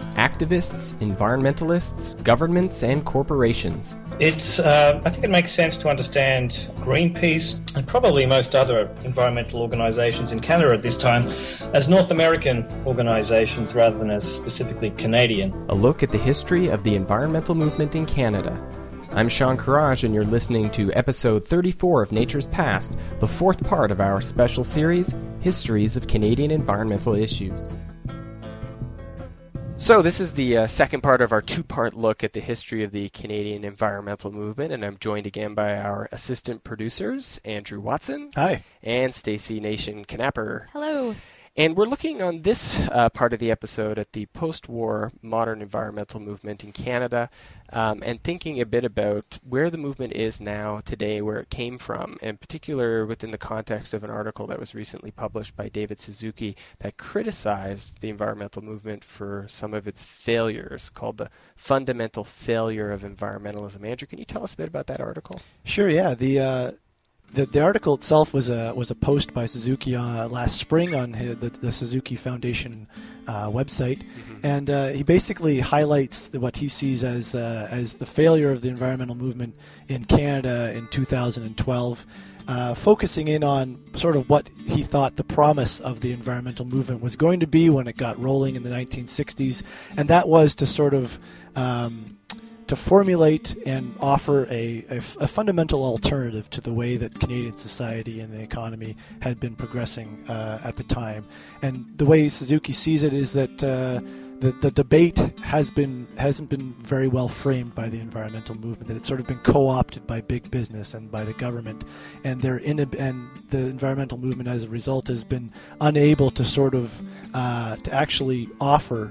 activists, environmentalists, governments, and corporations. I think it makes sense to understand Greenpeace and probably most other environmental organisations in Canada at this time as North American organisations rather than as specifically Canadian. A look at the history of the environmental movement in Canada. I'm Sean Courage, and you're listening to episode 34 of Nature's Past, the fourth part of our special series, Histories of Canadian Environmental Issues. So this is the second part of our two-part look at the history of the Canadian environmental movement, and I'm joined again by our assistant producers, Andrew Watson. Hi. And Stacey Nation Knapper. Hello. And we're looking on this part of the episode at the post-war modern environmental movement in Canada, and thinking a bit about where the movement is now today, where it came from, in particular within the context of an article that was recently published by David Suzuki that criticized the environmental movement for some of its failures, called The Fundamental Failure of Environmentalism. Andrew, can you tell us a bit about that article? Sure, yeah. The article itself was a post by Suzuki last spring on the Suzuki Foundation website, and he basically highlights what he sees as the failure of the environmental movement in Canada in 2012, focusing in on sort of what he thought the promise of the environmental movement was going to be when it got rolling in the 1960s, and that was to sort of to formulate and offer a fundamental alternative to the way that Canadian society and the economy had been progressing at the time. And the way Suzuki sees it is that the debate hasn't been very well framed by the environmental movement, that it's sort of been co-opted by big business and by the government, and the environmental movement as a result has been unable to sort of to actually offer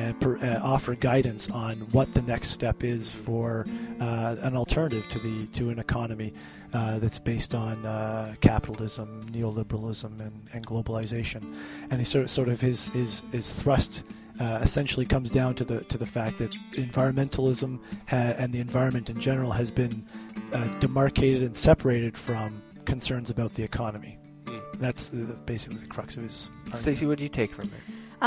guidance on what the next step is for an alternative to an economy that's based on capitalism, neoliberalism, and globalization. And his thrust essentially comes down to the fact that environmentalism and the environment in general has been demarcated and separated from concerns about the economy. That's basically the crux of his argument. Stacey, what do you take from it?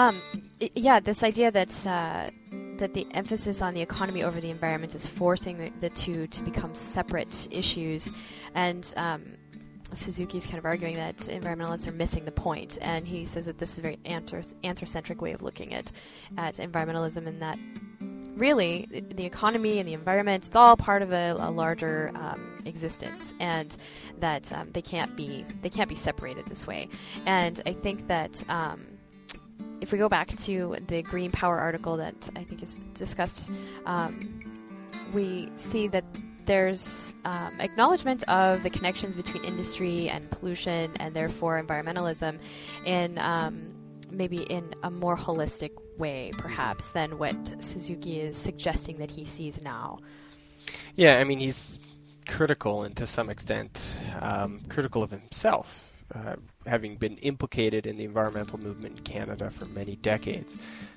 This idea that the emphasis on the economy over the environment is forcing the two to become separate issues, and Suzuki's kind of arguing that environmentalists are missing the point, and he says that this is a very anthrocentric way of looking at environmentalism, and that really the economy and the environment, it's all part of a larger existence, and that they can't be separated this way. And I think that if we go back to the Green Power article that I think is discussed, we see that there's acknowledgement of the connections between industry and pollution, and therefore environmentalism, in maybe in a more holistic way, perhaps, than what Suzuki is suggesting that he sees now. Yeah, I mean, he's critical, and to some extent critical of himself, having been implicated in the environmental movement in Canada for many decades,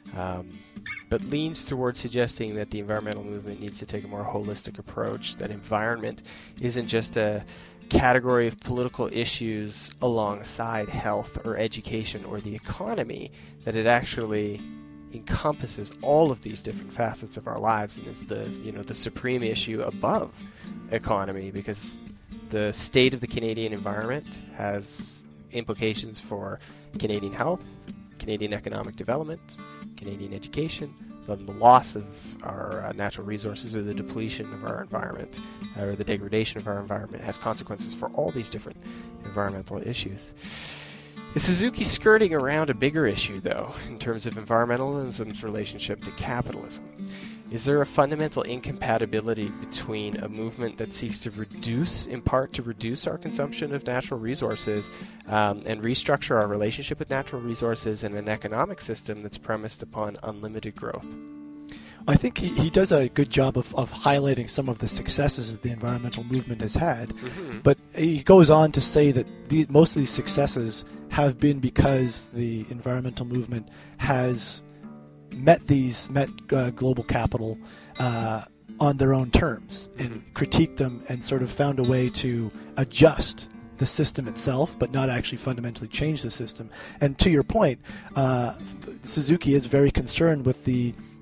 but leans towards suggesting that the environmental movement needs to take a more holistic approach, that environment isn't just a category of political issues alongside health or education or the economy, that it actually encompasses all of these different facets of our lives and is the supreme issue above economy, because the state of the Canadian environment has implications for Canadian health, Canadian economic development, Canadian education, the loss of our natural resources, or the depletion of our environment, or the degradation of our environment has consequences for all these different environmental issues. Is Suzuki skirting around a bigger issue, though, in terms of environmentalism's relationship to capitalism? Is there a fundamental incompatibility between a movement that seeks to reduce our consumption of natural resources and restructure our relationship with natural resources, and an economic system that's premised upon unlimited growth? I think he does a good job of highlighting some of the successes that the environmental movement has had, but he goes on to say that most of these successes have been because the environmental movement has met global capital on their own terms, and critiqued them and sort of found a way to adjust the system itself, but not actually fundamentally change the system. And to your point, Suzuki is very concerned with the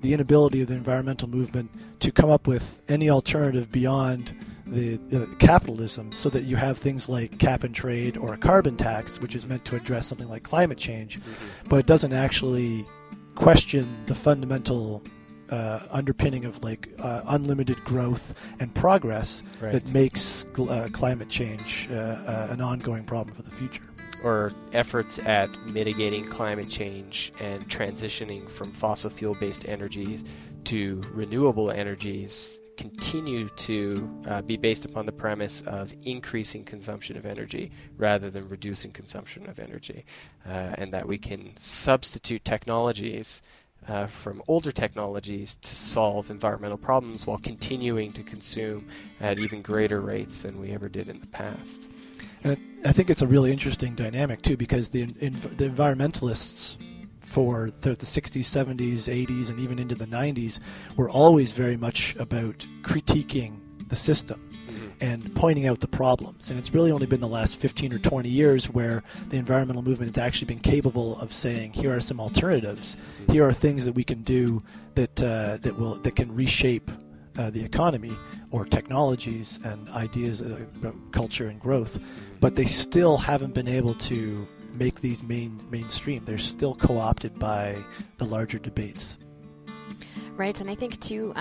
the inability of the environmental movement to come up with any alternative beyond the capitalism, so that you have things like cap and trade or a carbon tax, which is meant to address something like climate change, but it doesn't actually question the fundamental underpinning of unlimited growth and progress that makes climate change an ongoing problem for the future. Or efforts at mitigating climate change and transitioning from fossil fuel-based energies to renewable energies continue to be based upon the premise of increasing consumption of energy rather than reducing consumption of energy, and that we can substitute technologies from older technologies to solve environmental problems while continuing to consume at even greater rates than we ever did in the past. And I think it's a really interesting dynamic, too, because the environmentalists for the 60s, 70s, 80s, and even into the 90s were always very much about critiquing the system and pointing out the problems. And it's really only been the last 15 or 20 years where the environmental movement has actually been capable of saying, here are some alternatives. Here are things that we can do that can reshape the economy, or technologies and ideas about culture and growth. But they still haven't been able to make these mainstream. They're still co-opted by the larger debates. Right, and I think too,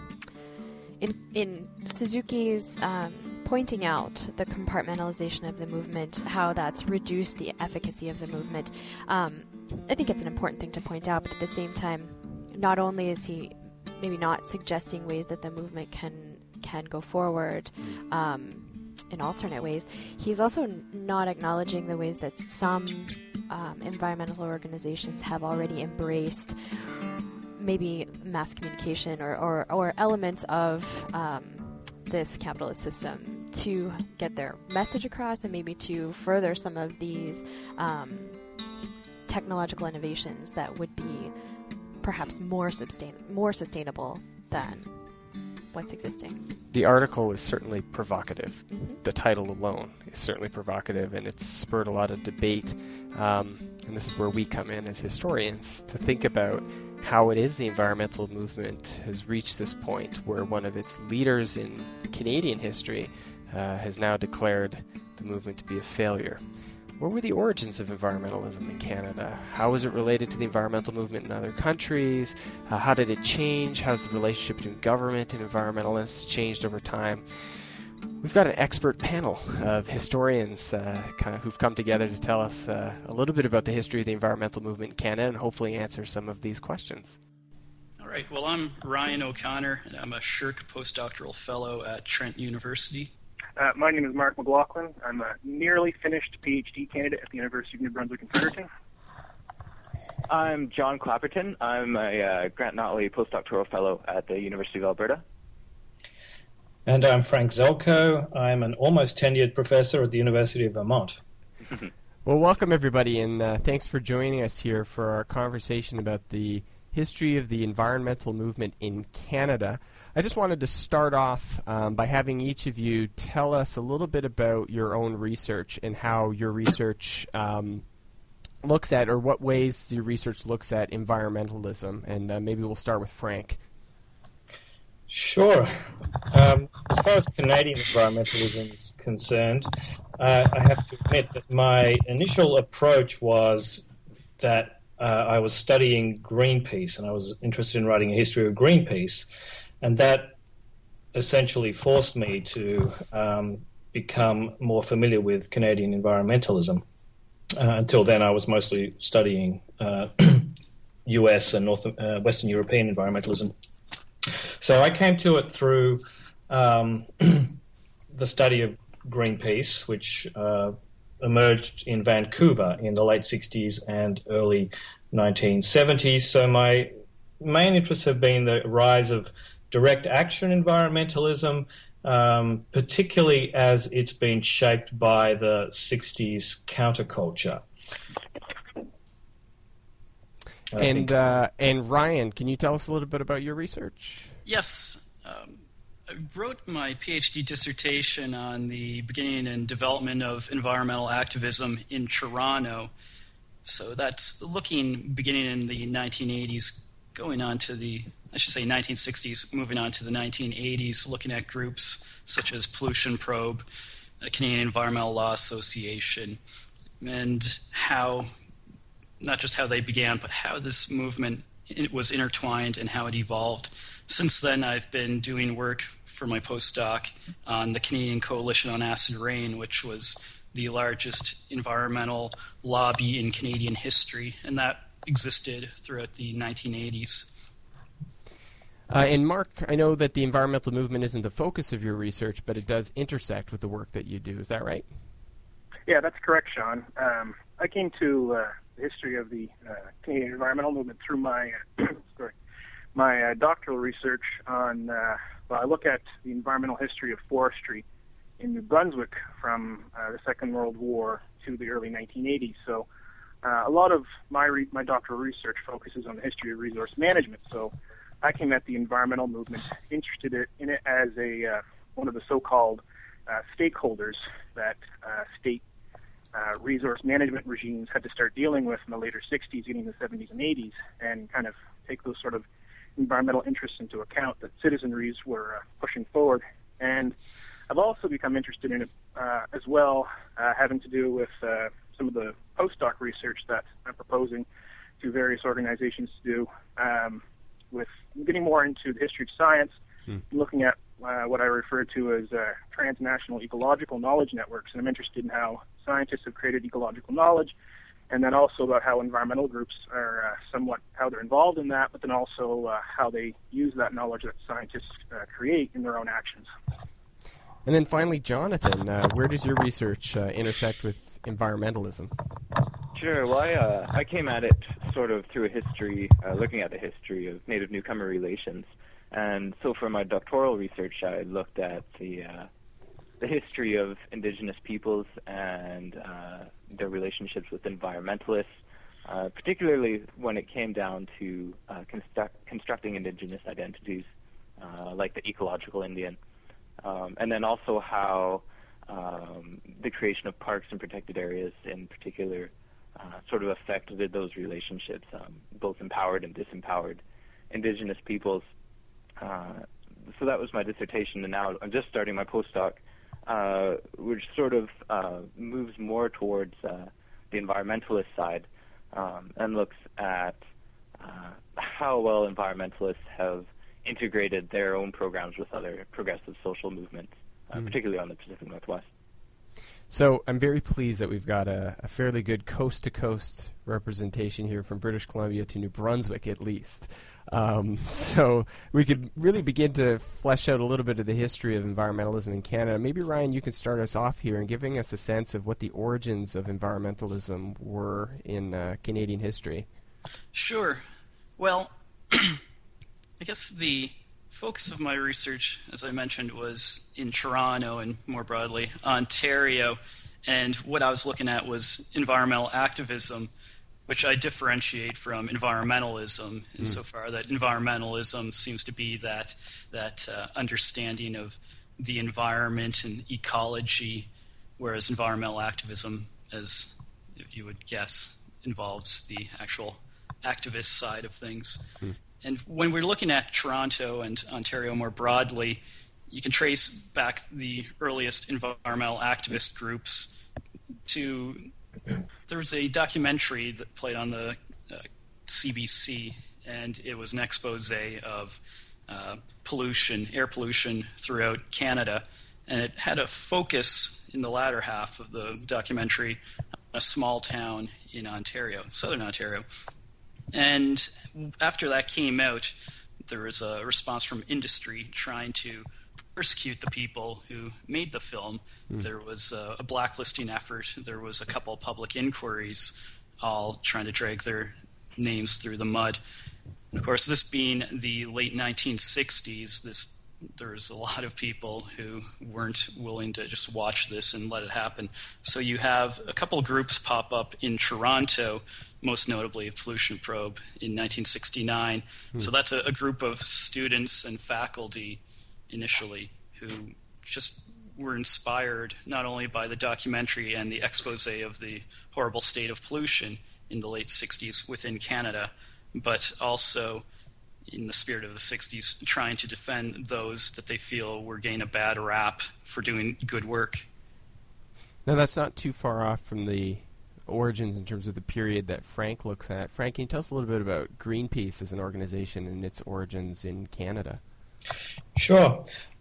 in Suzuki's pointing out the compartmentalization of the movement, how that's reduced the efficacy of the movement, I think it's an important thing to point out, but at the same time, not only is he maybe not suggesting ways that the movement can go forward in alternate ways, he's also not acknowledging the ways that some environmental organizations have already embraced maybe mass communication or elements of this capitalist system to get their message across, and maybe to further some of these technological innovations that would be perhaps more sustainable than what's existing. The article is certainly provocative. The title alone is certainly provocative, and it's spurred a lot of debate. And this is where we come in as historians to think about how it is the environmental movement has reached this point where one of its leaders in Canadian history has now declared the movement to be a failure. What were the origins of environmentalism in Canada? How was it related to the environmental movement in other countries? How did it change? How's the relationship between government and environmentalists changed over time? We've got an expert panel of historians who've come together to tell us a little bit about the history of the environmental movement in Canada and hopefully answer some of these questions. All right. Well, I'm Ryan O'Connor, and I'm a Shirk postdoctoral fellow at Trent University. My name is Mark McLaughlin. I'm a nearly finished PhD candidate at the University of New Brunswick in Fredericton. I'm John Clapperton. I'm a Grant Notley postdoctoral fellow at the University of Alberta. And I'm Frank Zelko. I'm an almost tenured professor at the University of Vermont. Well, welcome everybody, and thanks for joining us here for our conversation about the history of the environmental movement in Canada. I just wanted to start off by having each of you tell us a little bit about your own research and how your research looks at, or what ways your research looks at environmentalism. And maybe we'll start with Frank. Sure. As far as Canadian environmentalism is concerned, I have to admit that my initial approach was that I was studying Greenpeace, and I was interested in writing a history of Greenpeace, and that essentially forced me to become more familiar with Canadian environmentalism. Until then, I was mostly studying US and Western European environmentalism. So I came to it through the study of Greenpeace, which emerged in Vancouver in the late 60s and early 1970s. So my main interests have been the rise of direct action environmentalism, particularly as it's been shaped by the 60s counterculture. And Ryan, can you tell us a little bit about your research? Yes. I wrote my PhD dissertation on the beginning and development of environmental activism in Toronto. So that's beginning in the 1980s going on to the, I should say 1960s, moving on to the 1980s, looking at groups such as Pollution Probe, the Canadian Environmental Law Association, and how, not just how they began, but how this movement was intertwined and how it evolved. Since then, I've been doing work for my postdoc on the Canadian Coalition on Acid Rain, which was the largest environmental lobby in Canadian history, and that existed throughout the 1980s. And Mark, I know that the environmental movement isn't the focus of your research, but it does intersect with the work that you do. Is that right? Yeah, that's correct, Sean. I came to the history of the Canadian environmental movement through my my doctoral research on. I look at the environmental history of forestry in New Brunswick from the Second World War to the early 1980s. So a lot of my doctoral research focuses on the history of resource management. So I came at the environmental movement interested in it as a one of the so-called stakeholders that state resource management regimes had to start dealing with in the later 60s, getting the 70s and 80s, and kind of take those sort of environmental interests into account that citizenries were pushing forward. And I've also become interested in it as well, having to do with some of the postdoc research that I'm proposing to various organizations to do, with getting more into the history of science, looking at what I refer to as transnational ecological knowledge networks. And I'm interested in how scientists have created ecological knowledge, and then also about how environmental groups are somewhat how they're involved in that, but then also how they use that knowledge that scientists create in their own actions. And then finally, Jonathan, where does your research intersect with environmentalism? Sure. Well, I came at it sort of through a history, looking at the history of Native newcomer relations. And so for my doctoral research, I looked at the history of Indigenous peoples and their relationships with environmentalists, particularly when it came down to constructing Indigenous identities, like the ecological Indian. And then also how the creation of parks and protected areas in particular sort of affected those relationships, both empowered and disempowered Indigenous peoples. So that was my dissertation, and now I'm just starting my postdoc, which sort of moves more towards the environmentalist side and looks at how well environmentalists have integrated their own programs with other progressive social movements, particularly on the Pacific Northwest. So I'm very pleased that we've got a fairly good coast-to-coast representation here from British Columbia to New Brunswick, at least. So we could really begin to flesh out a little bit of the history of environmentalism in Canada. Maybe, Ryan, you can start us off here in giving us a sense of what the origins of environmentalism were in Canadian history. Sure. Well, I guess the focus of my research, as I mentioned, was in Toronto and more broadly Ontario, and what I was looking at was environmental activism, which I differentiate from environmentalism insofar that environmentalism seems to be that understanding of the environment and ecology, whereas environmental activism, as you would guess, involves the actual activist side of things. And when we're looking at Toronto and Ontario more broadly, you can trace back the earliest environmental activist groups to, there was a documentary that played on the CBC, and it was an expose of pollution, air pollution throughout Canada, and it had a focus in the latter half of the documentary on a small town in Ontario, southern Ontario. And after that came out, there was a response from industry trying to persecute the people who made the film. There was a blacklisting effort. There was a couple of public inquiries, all trying to drag their names through the mud. And of course, this being the late 1960s, there was a lot of people who weren't willing to just watch this and let it happen. So you have a couple of groups pop up in Toronto, most notably Pollution Probe in 1969. So that's a group of students and faculty initially who just were inspired not only by the documentary and the expose of the horrible state of pollution in the late 60s within Canada, but also in the spirit of the 60s, trying to defend those that they feel were getting a bad rap for doing good work. Now, that's not too far off from the origins in terms of the period that Frank looks at. Frank, can you tell us a little bit about Greenpeace as an organization and its origins in Canada? Sure.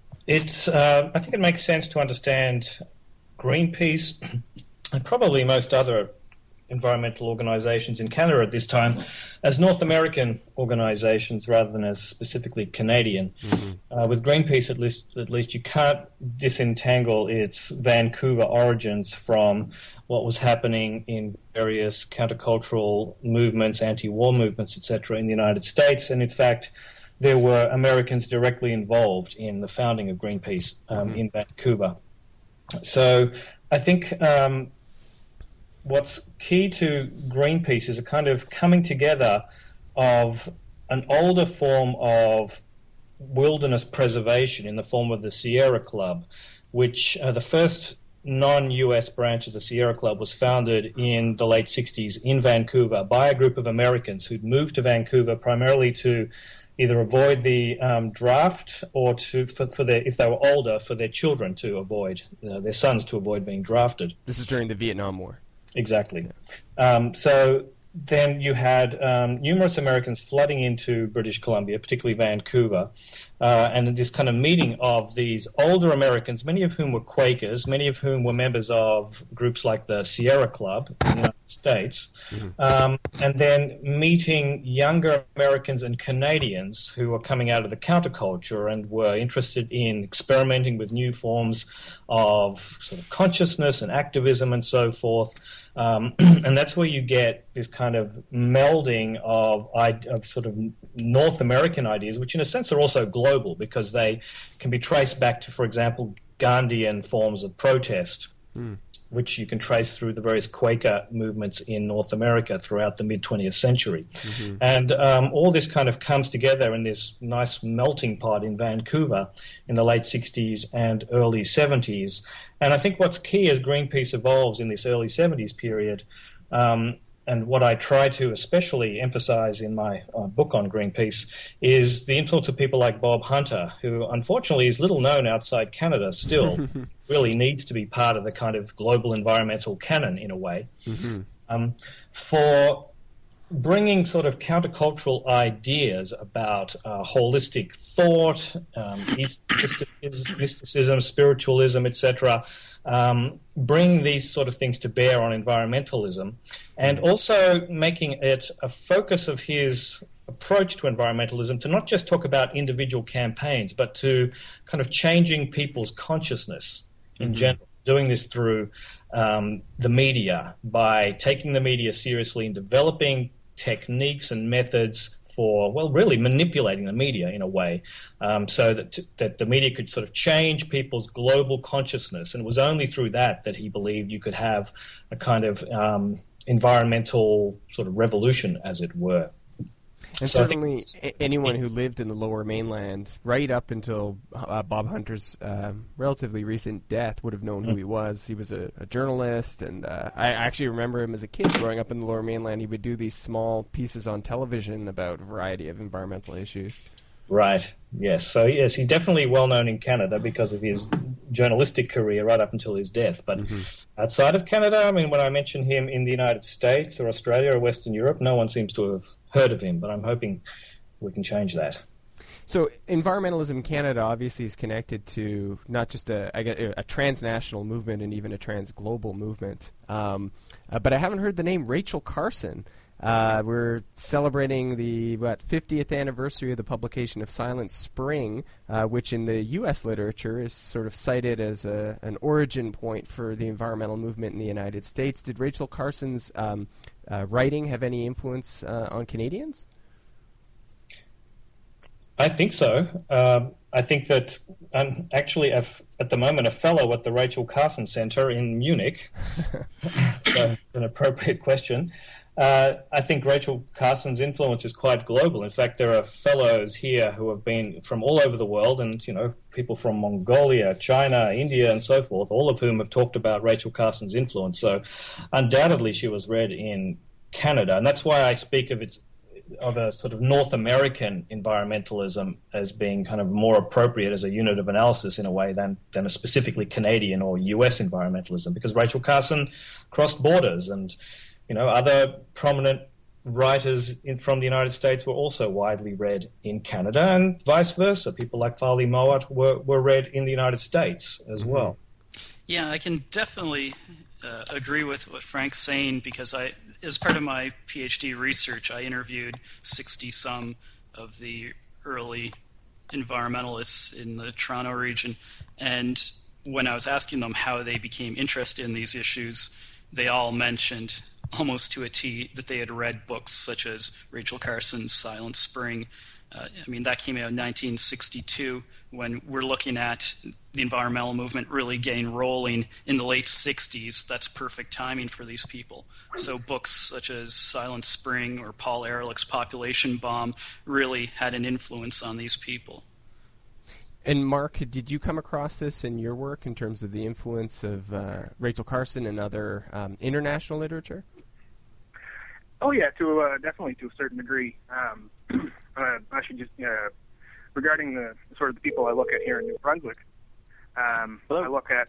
I think it makes sense to understand Greenpeace and probably most other environmental organizations in Canada at this time as North American organizations rather than as specifically Canadian. Mm-hmm. With Greenpeace, at least you can't disentangle its Vancouver origins from what was happening in various countercultural movements, anti-war movements, etc. in the United States. And in fact, there were Americans directly involved in the founding of Greenpeace in Vancouver. So I think what's key to Greenpeace is a kind of coming together of an older form of wilderness preservation in the form of the Sierra Club, which the first non-US branch of the Sierra Club was founded in the late 60s in Vancouver by a group of Americans who'd moved to Vancouver primarily to either avoid the draft or if they were older, for their children to avoid, their sons to avoid being drafted. This is during the Vietnam War. Exactly. So then you had numerous Americans flooding into British Columbia, particularly Vancouver, and this kind of meeting of these older Americans, many of whom were Quakers, many of whom were members of groups like the Sierra Club in the United States, and then meeting younger Americans and Canadians who were coming out of the counterculture and were interested in experimenting with new forms of sort of consciousness and activism and so forth. And that's where you get this kind of melding of sort of North American ideas, which in a sense are also global because they can be traced back to, for example, Gandhian forms of protest, which you can trace through the various Quaker movements in North America throughout the mid-20th century. Mm-hmm. And all this kind of comes together in this nice melting pot in Vancouver in the late 60s and early 70s. And I think what's key as Greenpeace evolves in this early 70s period, and what I try to especially emphasize in my book on Greenpeace, is the influence of people like Bob Hunter, who unfortunately is little known outside Canada still, really needs to be part of the kind of global environmental canon in a way, for bringing sort of countercultural ideas about holistic thought, mysticism, spiritualism, etc., bring these sort of things to bear on environmentalism, and also making it a focus of his approach to environmentalism to not just talk about individual campaigns, but to kind of changing people's consciousness in general. Doing this through the media, by taking the media seriously and developing techniques and methods for, well, really manipulating the media in a way, so that the media could sort of change people's global consciousness. And it was only through that he believed you could have a kind of environmental sort of revolution, as it were. And so certainly anyone who lived in the Lower Mainland right up until Bob Hunter's relatively recent death would have known who he was. He was a journalist, and I actually remember him as a kid growing up in the Lower Mainland. He would do these small pieces on television about a variety of environmental issues. Right, yes. So, yes, he's definitely well known in Canada because of his journalistic career right up until his death. But outside of Canada, I mean, when I mention him in the United States or Australia or Western Europe, no one seems to have heard of him. But I'm hoping we can change that. So environmentalism in Canada obviously is connected to not just a transnational movement and even a trans-global movement. But I haven't heard the name Rachel Carson. We're celebrating the 50th anniversary of the publication of Silent Spring, which in the U.S. literature is sort of cited as an origin point for the environmental movement in the United States. Did Rachel Carson's writing have any influence on Canadians? I think so. I think that I'm actually, at the moment, a fellow at the Rachel Carson Center in Munich. So an appropriate question. I think Rachel Carson's influence is quite global. In fact, there are fellows here who have been from all over the world, and people from Mongolia, China, India, and so forth, all of whom have talked about Rachel Carson's influence. So undoubtedly she was read in Canada, and that's why I speak of of a sort of North American environmentalism as being kind of more appropriate as a unit of analysis in a way than a specifically Canadian or US environmentalism, because Rachel Carson crossed borders, and other prominent writers from the United States were also widely read in Canada, and vice versa. People like Farley Mowat were read in the United States as well. Yeah, I can definitely agree with what Frank's saying, because as part of my PhD research, I interviewed 60-some of the early environmentalists in the Toronto region, and when I was asking them how they became interested in these issues, they all mentioned almost to a T that they had read books such as Rachel Carson's Silent Spring. That came out in 1962, when we're looking at the environmental movement really getting rolling in the late 60s. That's perfect timing for these people. So books such as Silent Spring or Paul Ehrlich's Population Bomb really had an influence on these people. And Mark, did you come across this in your work in terms of the influence of Rachel Carson and other international literature? Oh yeah, definitely to a certain degree. I should just regarding the sort of the people I look at here in New Brunswick. I look at.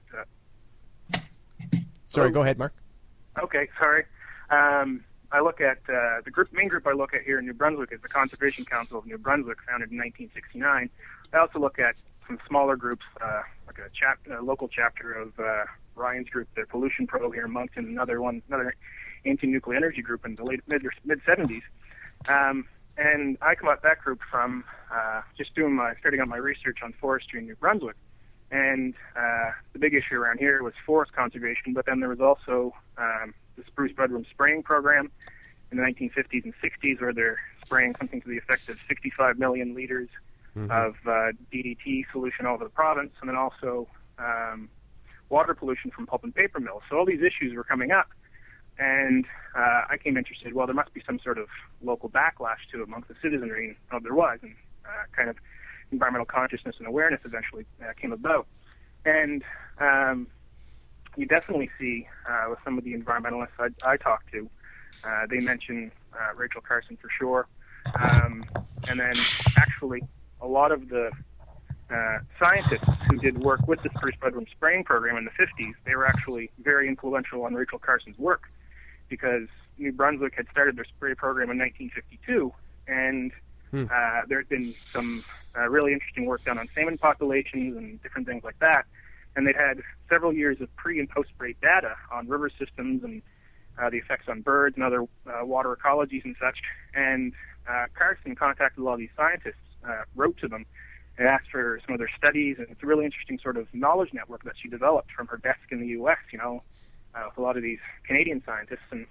Sorry, go ahead, Mark. Okay, sorry. I look at the main group I look at here in New Brunswick is the Conservation Council of New Brunswick, founded in 1969. I also look at some smaller groups, like a local chapter of Ryan's group, the Pollution Pro here in Moncton, another anti-nuclear energy group in the late mid-70s. And I come out that group from just starting out my research on forestry in New Brunswick. And the big issue around here was forest conservation, but then there was also the spruce budworm spraying program in the 1950s and 60s, where they're spraying something to the effect of 65 million liters of DDT solution all over the province, and then also water pollution from pulp and paper mills. So all these issues were coming up, and I became interested. Well, there must be some sort of local backlash to it amongst the citizenry, and there was, and kind of environmental consciousness and awareness eventually came about. And you definitely see with some of the environmentalists I talk to, they mention Rachel Carson for sure. And then actually a lot of the scientists who did work with the spruce budworm spraying program in the 50s, they were actually very influential on Rachel Carson's work, because New Brunswick had started their spray program in 1952, and there had been some really interesting work done on salmon populations and different things like that. And they'd had several years of pre- and post-spray data on river systems and the effects on birds and other water ecologies and such. And Carson contacted a lot of these scientists, wrote to them, and asked for some of their studies. And it's a really interesting sort of knowledge network that she developed from her desk in the U.S., with a lot of these Canadian scientists. And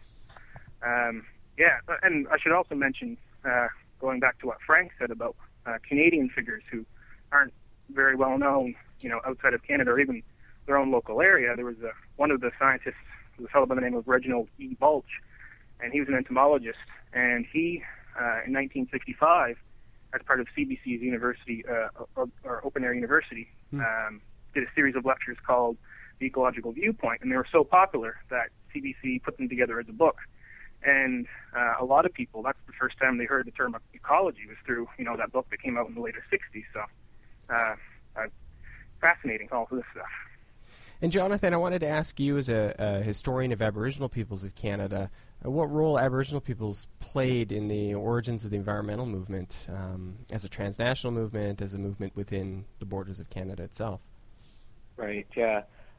and I should also mention, going back to what Frank said about Canadian figures who aren't very well known, outside of Canada or even their own local area. There was one of the scientists, was a fellow by the name of Reginald E. Balch, and he was an entomologist. And he, in 1965, as part of CBC's university, or Open Air University, did a series of lectures called The Ecological Viewpoint, and they were so popular that CBC put them together as a book. And a lot of people, that's the first time they heard the term ecology was through, that book that came out in the later 60s. So fascinating, all of this stuff. And Jonathan, I wanted to ask you, as a historian of Aboriginal peoples of Canada, what role Aboriginal peoples played in the origins of the environmental movement, as a transnational movement, as a movement within the borders of Canada itself? Right, yeah.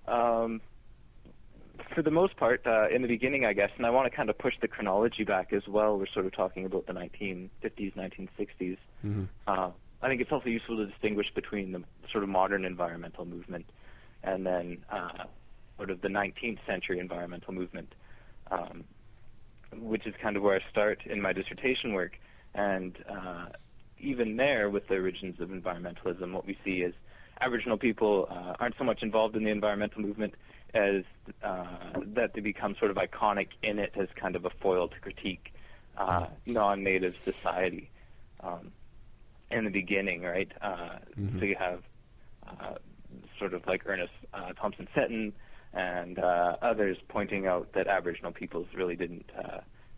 For the most part, in the beginning, I guess, and I want to kind of push the chronology back as well. We're sort of talking about the 1950s, 1960s. I think it's also useful to distinguish between the sort of modern environmental movement and then sort of the 19th century environmental movement, which is kind of where I start in my dissertation work. And even there, with the origins of environmentalism, what we see is Aboriginal people aren't so much involved in the environmental movement as that they become sort of iconic in it as kind of a foil to critique non-native society in the beginning, right? So you have sort of like Ernest Thompson Seton and others pointing out that Aboriginal peoples really didn't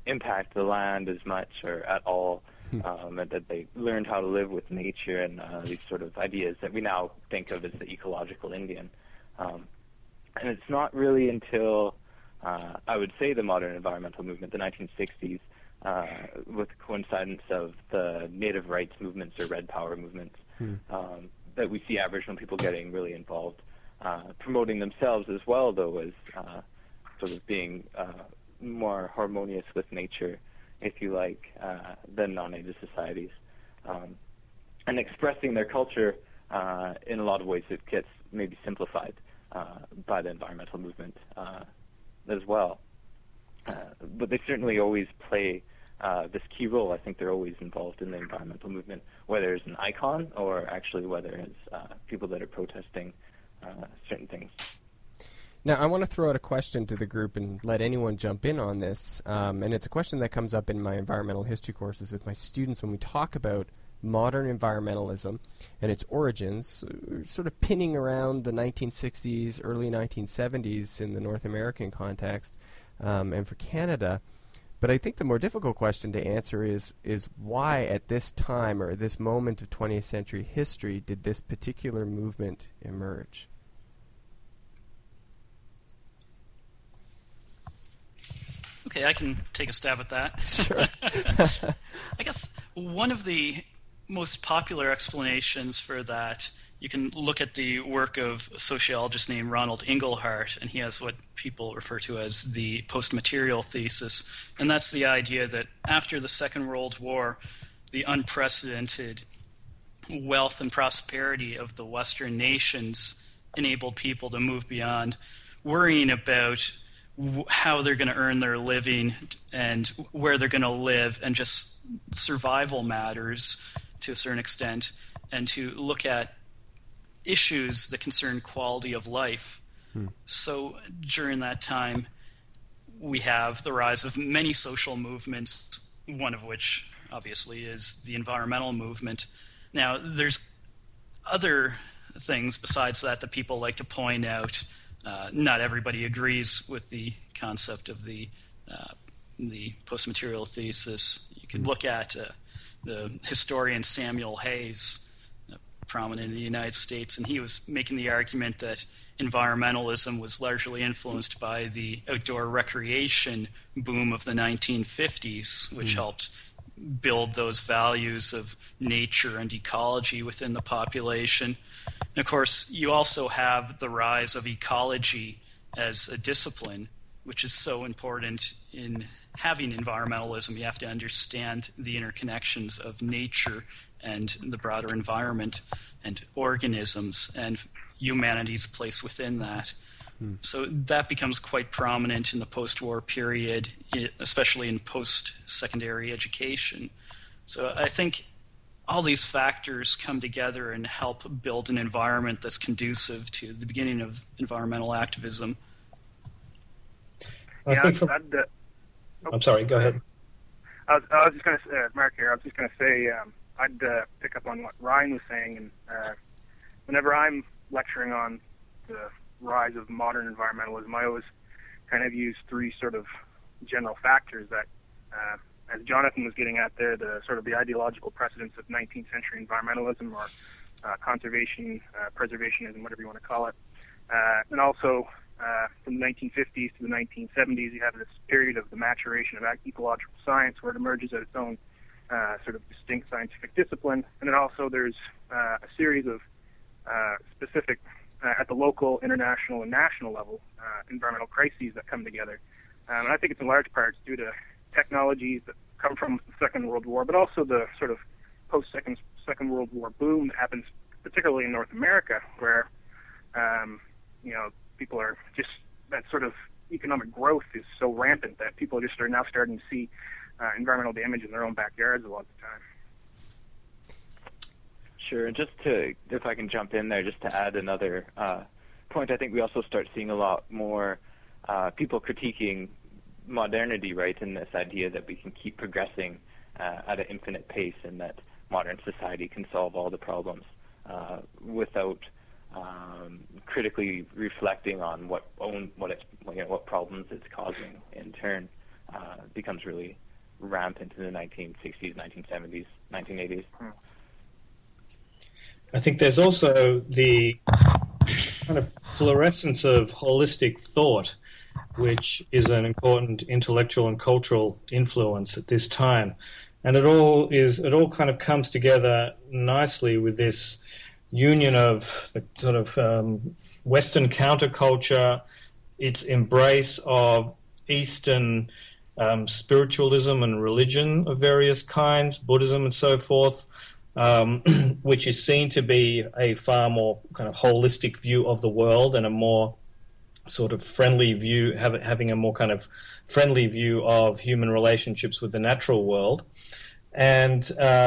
impact the land as much or at all, and that they learned how to live with nature and these sort of ideas that we now think of as the ecological Indian. And it's not really until, I would say, the modern environmental movement, the 1960s, with the coincidence of the native rights movements or Red Power movements, that we see Aboriginal people getting really involved, promoting themselves as well, though, as sort of being more harmonious with nature, if you like, than non-native societies, and expressing their culture in a lot of ways that gets maybe simplified by the environmental movement as well. But they certainly always play this key role. I think they're always involved in the environmental movement, whether as an icon or actually whether as people that are protesting certain things. Now, I want to throw out a question to the group and let anyone jump in on this. And it's a question that comes up in my environmental history courses with my students when we talk about modern environmentalism and its origins, sort of pinning around the 1960s, early 1970s in the North American context, and for Canada. But I think the more difficult question to answer is why at this time or this moment of 20th century history did this particular movement emerge? Okay, I can take a stab at that. Sure. I guess one of the most popular explanations for that, you can look at the work of a sociologist named Ronald Inglehart, and he has what people refer to as the post-material thesis, and that's the idea that after the Second World War, the unprecedented wealth and prosperity of the Western nations enabled people to move beyond worrying about how they're going to earn their living and where they're going to live, and just survival matters to a certain extent, and to look at issues that concern quality of life. So during that time, we have the rise of many social movements, one of which obviously is the environmental movement. Now, there's other things besides that people like to point out. Not everybody agrees with the concept of the post-material thesis. You could look at the historian Samuel Hayes, prominent in the United States, and he was making the argument that environmentalism was largely influenced by the outdoor recreation boom of the 1950s, which helped build those values of nature and ecology within the population. And of course, you also have the rise of ecology as a discipline, which is so important in having environmentalism. You have to understand the interconnections of nature and the broader environment and organisms and humanity's place within that. So that becomes quite prominent in the post-war period, especially in post-secondary education. So I think all these factors come together and help build an environment that's conducive to the beginning of environmental activism. I'm sorry, go ahead. I was just going to, Mark here, I was just going to say, I'd pick up on what Ryan was saying, and whenever I'm lecturing on the rise of modern environmentalism, I always kind of use three sort of general factors that, as Jonathan was getting at there, the sort of the ideological precedents of 19th century environmentalism or conservation, preservationism, whatever you want to call it. And also, from the 1950s to the 1970s, you have this period of the maturation of ecological science where it emerges as its own sort of distinct scientific discipline. And then also there's a series of specific, at the local, international, and national level, environmental crises that come together. And I think it's in large part due to technologies that come from the Second World War, but also the sort of post-Second World War boom that happens particularly in North America, where, people are just, that sort of economic growth is so rampant that people just are now starting to see environmental damage in their own backyards a lot of the time. Sure, and just to, if I can jump in there, just to add another point, I think we also start seeing a lot more people critiquing modernity, right, and this idea that we can keep progressing at an infinite pace and that modern society can solve all the problems without critically reflecting on what problems it's causing in turn. becomes really rampant in the 1960s, 1970s, 1980s. I think there's also the kind of fluorescence of holistic thought, which is an important intellectual and cultural influence at this time. And it all kind of comes together nicely with this union of the sort of Western counterculture, its embrace of Eastern spiritualism and religion of various kinds, Buddhism and so forth, which is seen to be a far more kind of holistic view of the world and a more sort of friendly view, having a more kind of friendly view of human relationships with the natural world, and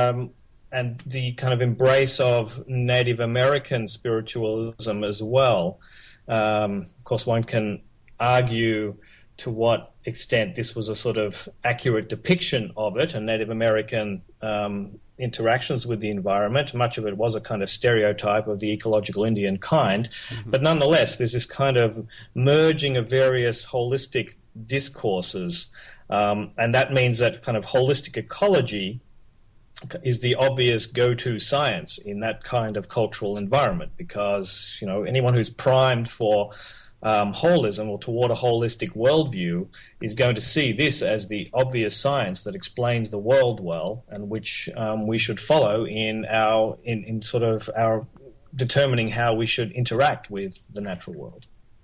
the kind of embrace of Native American spiritualism as well. Of course, one can argue to what extent this was a sort of accurate depiction of it, and Native American interactions with the environment. Much of it was a kind of stereotype of the ecological Indian kind, but nonetheless, there's this kind of merging of various holistic discourses, and that means that kind of holistic ecology is the obvious go-to science in that kind of cultural environment, because anyone who's primed for holism or toward a holistic worldview is going to see this as the obvious science that explains the world well, and which we should follow in sort of our determining how we should interact with the natural world.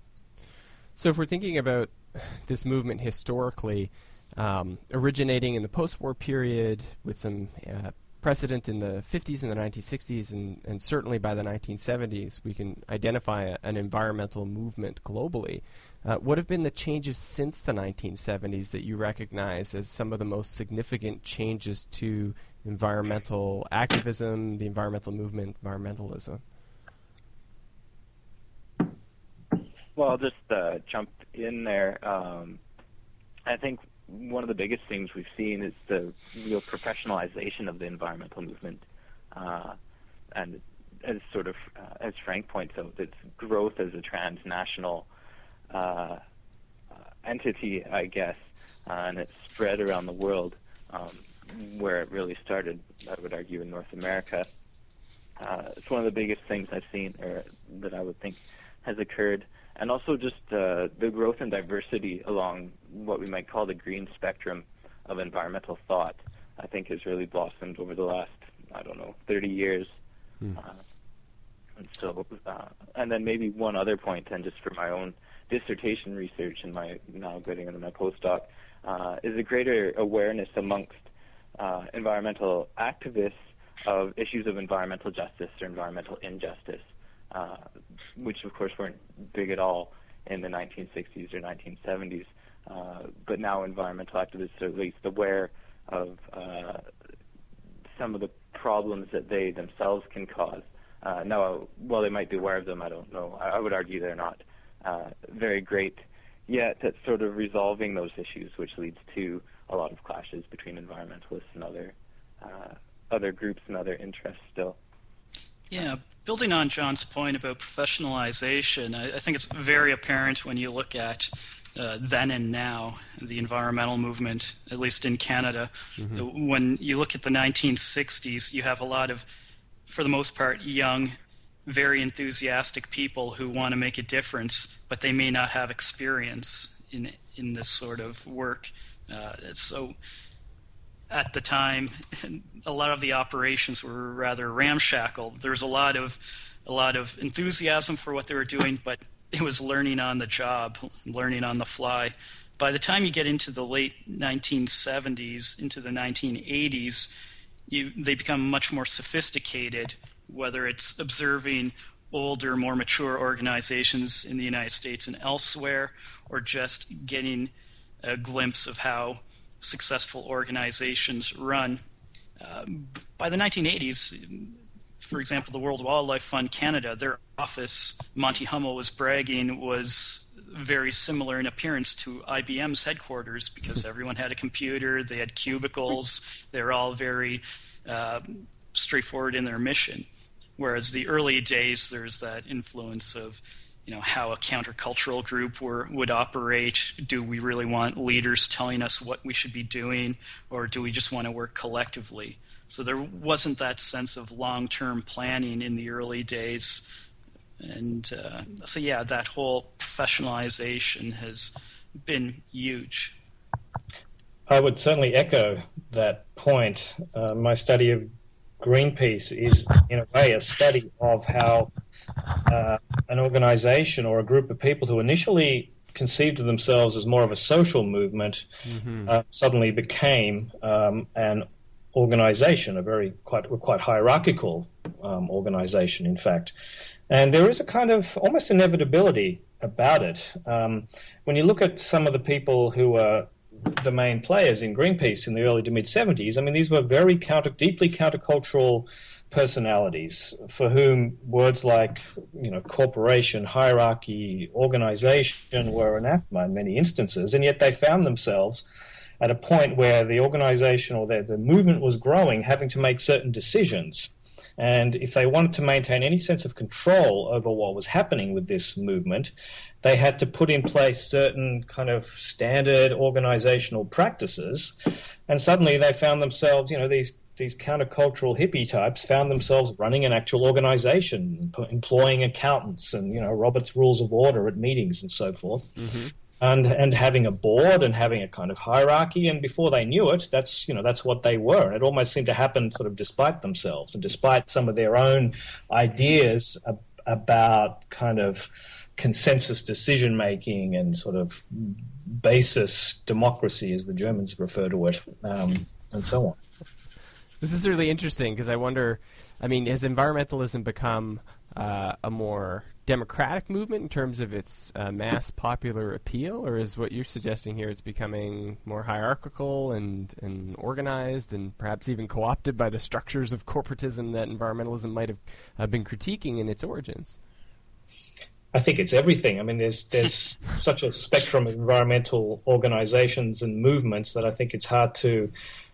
So if we're thinking about this movement historically, originating in the post-war period with some precedent in the 50s and the 1960s, and certainly by the 1970s, we can identify an environmental movement globally. What have been the changes since the 1970s that you recognize as some of the most significant changes to environmental activism, the environmental movement, environmentalism? Well, I'll just jump in there. I think one of the biggest things we've seen is the real professionalization of the environmental movement, and as sort of as Frank points out, its growth as a transnational entity, I guess, and its spread around the world, where it really started, I would argue, in North America. It's one of the biggest things I've seen, or that I would think has occurred. And also just the growth and diversity along what we might call the green spectrum of environmental thought, I think has really blossomed over the last, 30 years. And so, and then maybe one other point, and just for my own dissertation research and my now getting into my postdoc, is a greater awareness amongst environmental activists of issues of environmental justice or environmental injustice. Which, of course, weren't big at all in the 1960s or 1970s. But now environmental activists are at least aware of some of the problems that they themselves can cause. Now, while they might be aware of them, I don't know. I would argue they're not very great yet at sort of resolving those issues, which leads to a lot of clashes between environmentalists and other groups and other interests still. Yeah, building on John's point about professionalization, I think it's very apparent when you look at then and now, the environmental movement, at least in Canada. When you look at the 1960s, you have a lot of, for the most part, young, very enthusiastic people who want to make a difference, but they may not have experience in this sort of work. So at the time, a lot of the operations were rather ramshackle. There was a lot of enthusiasm for what they were doing, but it was learning on the job, learning on the fly. By the time you get into the late 1970s, into the 1980s, they become much more sophisticated, whether it's observing older, more mature organizations in the United States and elsewhere, or just getting a glimpse of how successful organizations run. By the 1980s, for example, the World Wildlife Fund Canada, their office, Monty Hummel was bragging, was very similar in appearance to IBM's headquarters, because everyone had a computer, they had cubicles, they were all very straightforward in their mission. Whereas the early days, there's that influence of how a countercultural group would operate. Do we really want leaders telling us what we should be doing, or do we just want to work collectively? So there wasn't that sense of long-term planning in the early days. And so, yeah, that whole professionalization has been huge. I would certainly echo that point. My study of Greenpeace is, in a way, a study of how an organization or a group of people who initially conceived of themselves as more of a social movement suddenly became an organization, quite hierarchical organization, in fact. And there is a kind of almost inevitability about it. When you look at some of the people who were the main players in Greenpeace in the early to mid-'70s, I mean, these were very deeply countercultural personalities for whom words like, corporation, hierarchy, organization were anathema in many instances, and yet they found themselves at a point where the organization or the movement was growing, having to make certain decisions. And if they wanted to maintain any sense of control over what was happening with this movement, they had to put in place certain kind of standard organizational practices. And suddenly they found themselves, these countercultural hippie types found themselves running an actual organization, employing accountants and, Robert's Rules of Order at meetings and so forth. Mm-hmm. And having a board and having a kind of hierarchy, and before they knew it, that's what they were. And it almost seemed to happen sort of despite themselves and despite some of their own ideas about kind of consensus decision making and sort of basis democracy, as the Germans refer to it, and so on. This is really interesting because I wonder, has environmentalism become a more democratic movement in terms of its mass popular appeal, or is what you're suggesting here it's becoming more hierarchical and organized and perhaps even co-opted by the structures of corporatism that environmentalism might have been critiquing in its origins? I think it's everything. There's such a spectrum of environmental organizations and movements that I think it's hard to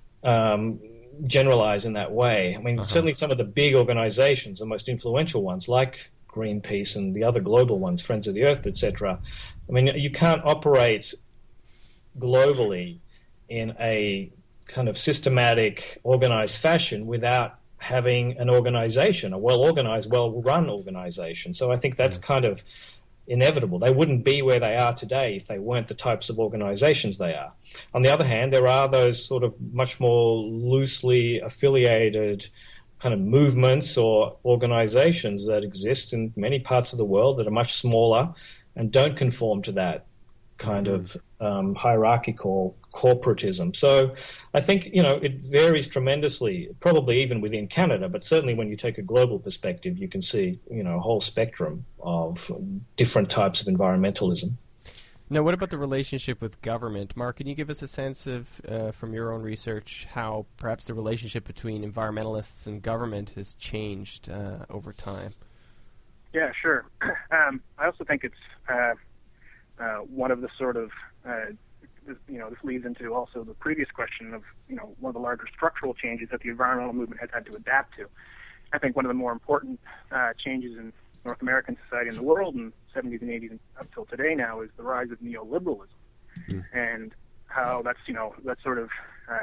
generalize in that way. Certainly some of the big organizations, the most influential ones, like Greenpeace and the other global ones, Friends of the Earth, etc. You can't operate globally in a kind of systematic, organized fashion without having an organization, a well-organized, well-run organization. So I think that's kind of inevitable. They wouldn't be where they are today if they weren't the types of organizations they are. On the other hand, there are those sort of much more loosely affiliated kind of movements or organizations that exist in many parts of the world that are much smaller and don't conform to that kind of hierarchical corporatism. So I think, it varies tremendously, probably even within Canada, but certainly when you take a global perspective, you can see, a whole spectrum of different types of environmentalism. Now, what about the relationship with government? Mark, can you give us a sense of, from your own research, how perhaps the relationship between environmentalists and government has changed over time? Yeah, sure. I also think it's one of the sort of, this leads into also the previous question of, one of the larger structural changes that the environmental movement has had to adapt to. I think one of the more important changes in North American society and the world in the 70s and 80s and up till today now is the rise of neoliberalism, and how that's that sort of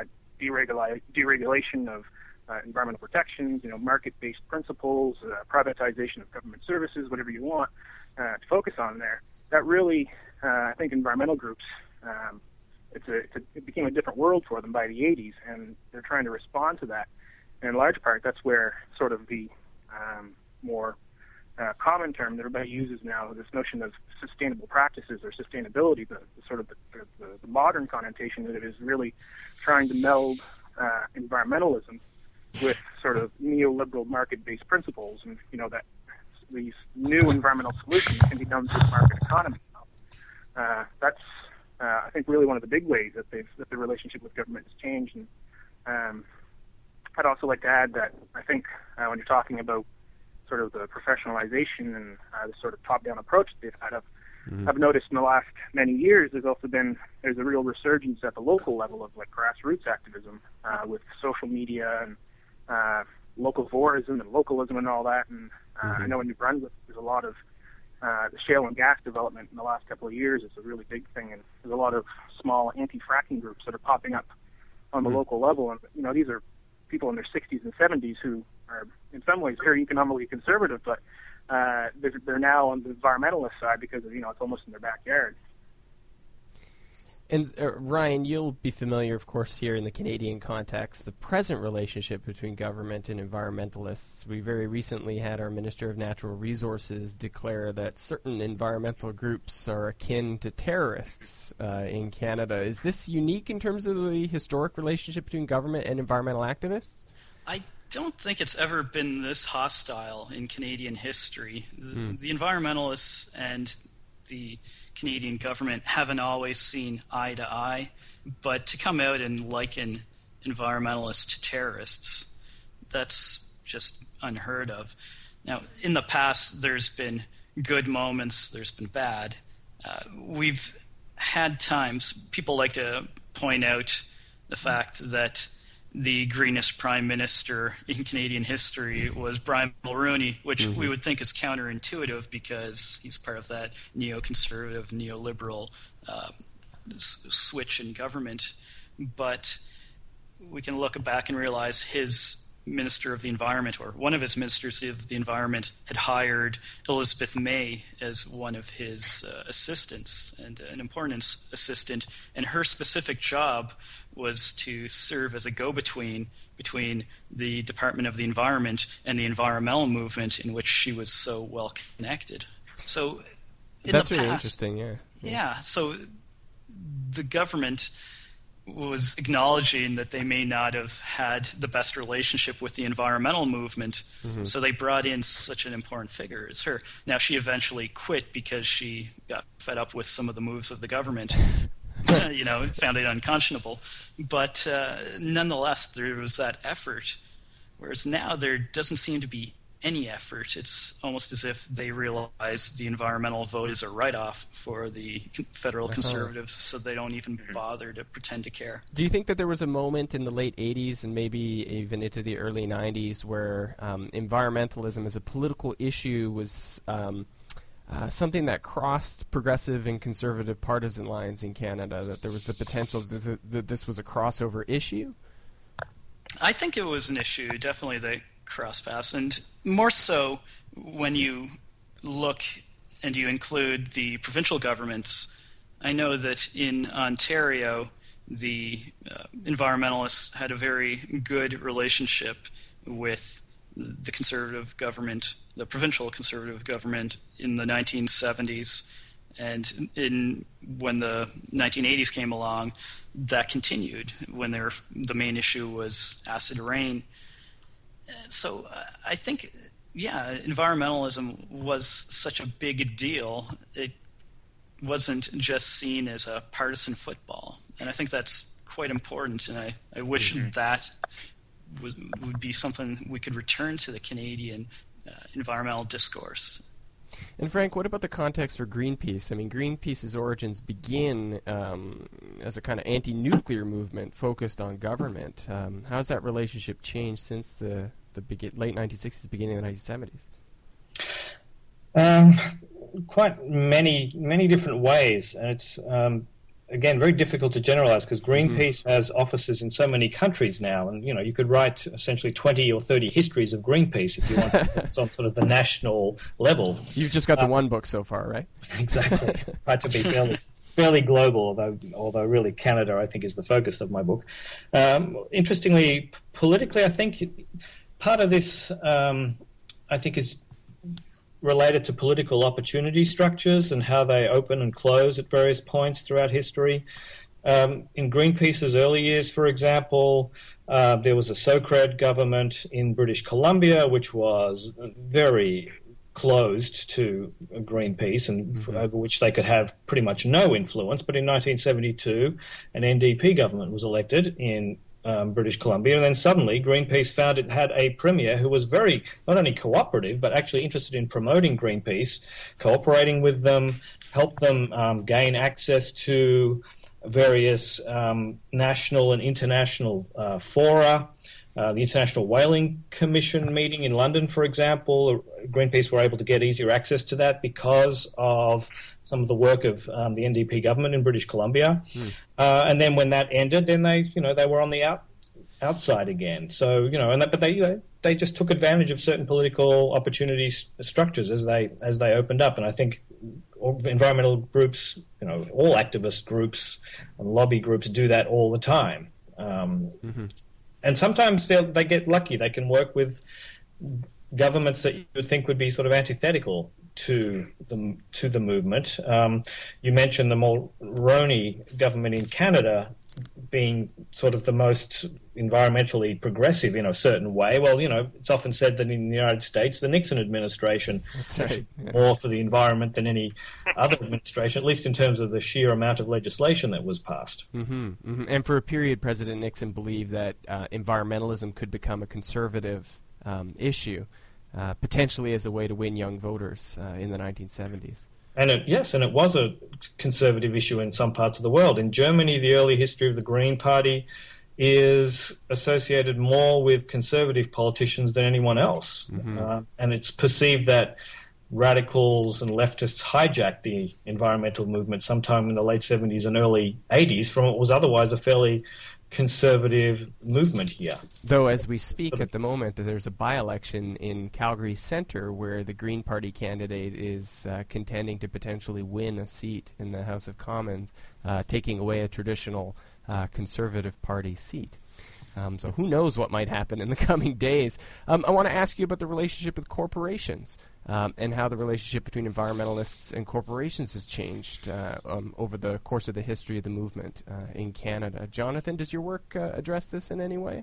deregulation of environmental protections, market-based principles, privatization of government services, whatever you want to focus on there. That really, I think, environmental groups, it became a different world for them by the 80s, and they're trying to respond to that. And in large part, that's where sort of the more common term that everybody uses now, this notion of sustainable practices or sustainability, the modern connotation that it is really trying to meld environmentalism with sort of neoliberal market-based principles, and that these new environmental solutions can be done through the market economy. That's I think really one of the big ways that the relationship with government has changed. And I'd also like to add that I think when you're talking about sort of the professionalization and the sort of top-down approach that they've had, I've noticed in the last many years there's a real resurgence at the local level of like grassroots activism with social media and local vorism and localism and all that. And I know in New Brunswick there's a lot of the shale and gas development in the last couple of years is a really big thing, and there's a lot of small anti-fracking groups that are popping up on the local level. And these are people in their 60s and 70s who are in some ways very economically conservative, but they're now on the environmentalist side because it's almost in their backyard. And Ryan, you'll be familiar, of course, here in the Canadian context, the present relationship between government and environmentalists. We very recently had our Minister of Natural Resources declare that certain environmental groups are akin to terrorists in Canada. Is this unique in terms of the historic relationship between government and environmental activists? I don't think it's ever been this hostile in Canadian history. The environmentalists and the Canadian government haven't always seen eye to eye, but to come out and liken environmentalists to terrorists, that's just unheard of. Now, in the past, there's been good moments, there's been bad. We've had times, people like to point out the fact that the greenest prime minister in Canadian history was Brian Mulroney, which we would think is counterintuitive because he's part of that neoconservative, neoliberal switch in government. But we can look back and realize his Minister of the Environment, or one of his Ministers of the Environment, had hired Elizabeth May as one of his assistants, and an important assistant, and her specific job was to serve as a go-between between the Department of the Environment and the environmental movement in which she was so well connected. So that's really interesting, yeah. Yeah, so the government was acknowledging that they may not have had the best relationship with the environmental movement, so they brought in such an important figure as her. Now, she eventually quit because she got fed up with some of the moves of the government, found it unconscionable. But nonetheless, there was that effort, whereas now there doesn't seem to be any effort. It's almost as if they realize the environmental vote is a write-off for the federal conservatives, so they don't even bother to pretend to care. Do you think that there was a moment in the late 80s and maybe even into the early 90s where environmentalism as a political issue was something that crossed progressive and conservative partisan lines in Canada, that there was the potential that this was a crossover issue? I think it was an issue, definitely, that cross paths, and more so when you look and you include the provincial governments. I know that in Ontario, the environmentalists had a very good relationship with the conservative government, the provincial conservative government, in the 1970s, and when the 1980s came along, that continued when the main issue was acid rain. So I think, environmentalism was such a big deal. It wasn't just seen as a partisan football. And I think that's quite important, and I wish that would be something we could return to the Canadian environmental discourse. And Frank, what about the context for Greenpeace? I mean, Greenpeace's origins begin as a kind of anti-nuclear movement focused on government. How's that relationship changed since the late 1960s, beginning of the 1970s? Quite many different ways, and it's again very difficult to generalize because Greenpeace has offices in so many countries now, and you could write essentially 20 or 30 histories of Greenpeace if you want. It's on sort of the national level. You've just got the one book so far, right? Exactly. Tried to be fairly global, although really Canada, I think, is the focus of my book. Interestingly, politically, I think part of this, I think, is related to political opportunity structures and how they open and close at various points throughout history. In Greenpeace's early years, for example, there was a Socred government in British Columbia, which was very closed to Greenpeace and over which they could have pretty much no influence. But in 1972, an NDP government was elected in British Columbia, and then suddenly Greenpeace found it had a premier who was very not only cooperative but actually interested in promoting Greenpeace, cooperating with them, helped them gain access to various national and international fora, the International Whaling Commission meeting in London, for example. Greenpeace were able to get easier access to that because of some of the work of the NDP government in British Columbia. And then when that ended, then they were on the outside again. So but they just took advantage of certain political opportunities structures as they opened up. And I think environmental groups, all activist groups and lobby groups do that all the time. And sometimes they get lucky. They can work with governments that you would think would be sort of antithetical to the movement. You mentioned the Mulroney government in Canada being sort of the most environmentally progressive in a certain way. Well, it's often said that in the United States, the Nixon administration was more for the environment than any other administration, at least in terms of the sheer amount of legislation that was passed. And for a period, President Nixon believed that environmentalism could become a conservative issue, potentially as a way to win young voters in the 1970s. And it was a conservative issue in some parts of the world. In Germany, the early history of the Green Party is associated more with conservative politicians than anyone else. And it's perceived that radicals and leftists hijacked the environmental movement sometime in the late 70s and early 80s from what was otherwise a fairly conservative movement here. Though as we speak at the moment, there's a by-election in Calgary Centre where the Green Party candidate is contending to potentially win a seat in the House of Commons, taking away a traditional Conservative Party seat. So who knows what might happen in the coming days. I want to ask you about the relationship with corporations and how the relationship between environmentalists and corporations has changed over the course of the history of the movement in Canada. Jonathan, does your work address this in any way?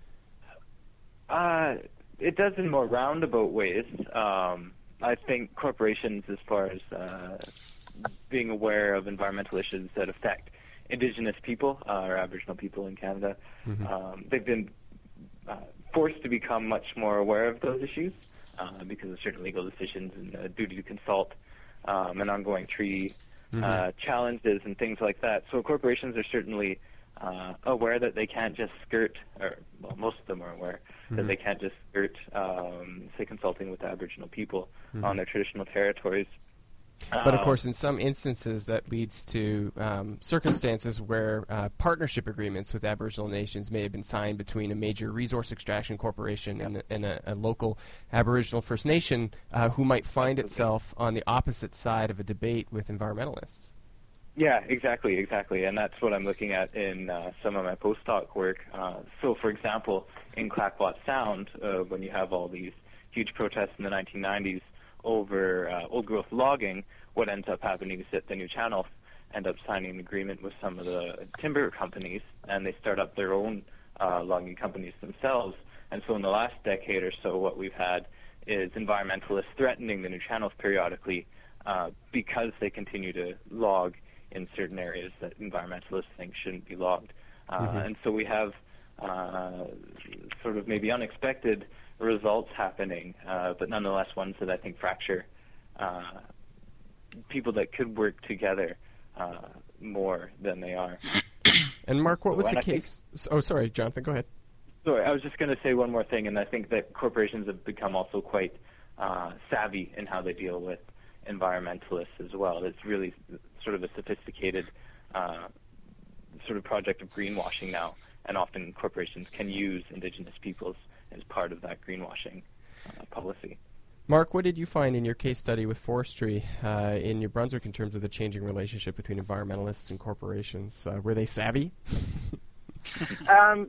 It does in more roundabout ways. I think corporations, as far as being aware of environmental issues that affect Indigenous people, or Aboriginal people in Canada, they've been forced to become much more aware of those issues because of certain legal decisions and the duty to consult and ongoing treaty challenges and things like that. So corporations are certainly aware that they can't just skirt, or well, most of them are aware that they can't just skirt, say, consulting with Aboriginal people on their traditional territories. But, of course, in some instances, that leads to circumstances where partnership agreements with Aboriginal nations may have been signed between a major resource extraction corporation and a local Aboriginal First Nation who might find itself on the opposite side of a debate with environmentalists. Yeah, exactly. And that's what I'm looking at in some of my postdoc work. So, for example, in Clayoquot Sound, when you have all these huge protests in the 1990s, over old-growth logging, what ends up happening is that the New Channel end up signing an agreement with some of the timber companies, and they start up their own logging companies themselves. And so in the last decade or so, what we've had is environmentalists threatening the New Channels periodically because they continue to log in certain areas that environmentalists think shouldn't be logged. And so we have sort of maybe unexpected results happening, but nonetheless ones that I think fracture people that could work together more than they are. And Mark, what was the case? Sorry, Jonathan, go ahead. Sorry, I was just going to say one more thing, and I think that corporations have become also quite savvy in how they deal with environmentalists as well. It's really sort of a sophisticated sort of project of greenwashing now, and often corporations can use Indigenous peoples as part of that greenwashing policy. Mark, what did you find in your case study with forestry in New Brunswick in terms of the changing relationship between environmentalists and corporations? Were they savvy? Yeah,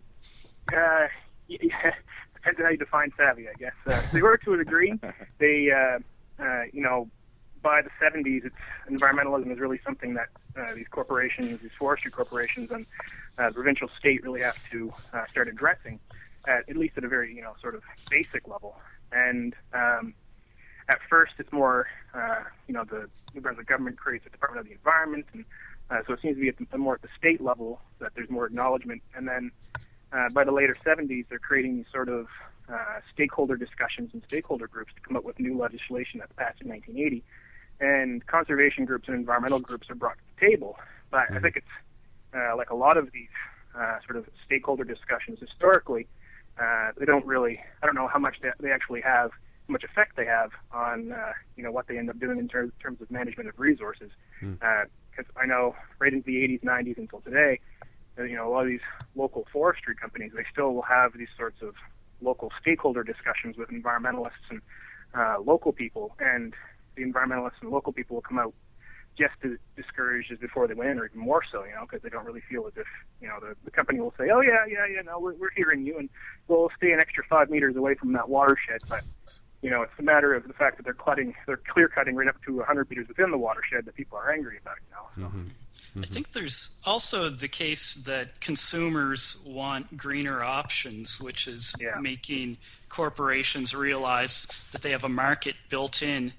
depends on how you define savvy, I guess. They were to a degree. They, by the 70s, environmentalism is really something that these corporations, these forestry corporations, and the provincial state really have to start addressing. At least at a very, sort of basic level. And at first it's more, the New Brunswick government creates a Department of the Environment, and so it seems to be more at the state level that there's more acknowledgement. And then by the later 70s, they're creating these sort of stakeholder discussions and stakeholder groups to come up with new legislation that's passed in 1980. And conservation groups and environmental groups are brought to the table. But I think it's like a lot of these sort of stakeholder discussions historically, they don't really, I don't know how much they actually have, how much effect they have on, what they end up doing in terms of management of resources. Because I know right into the 80s, 90s until today, a lot of these local forestry companies, they still will have these sorts of local stakeholder discussions with environmentalists and local people, and the environmentalists and local people will come out just as discouraged as before they went in, or even more so, because they don't really feel as if, the company will say, oh, no, we're hearing you, and we'll stay an extra 5 meters away from that watershed, but, it's a matter of the fact that they're clear-cutting right up to 100 meters within the watershed that people are angry about now. So. I think there's also the case that consumers want greener options, which is making corporations realize that they have a market built in.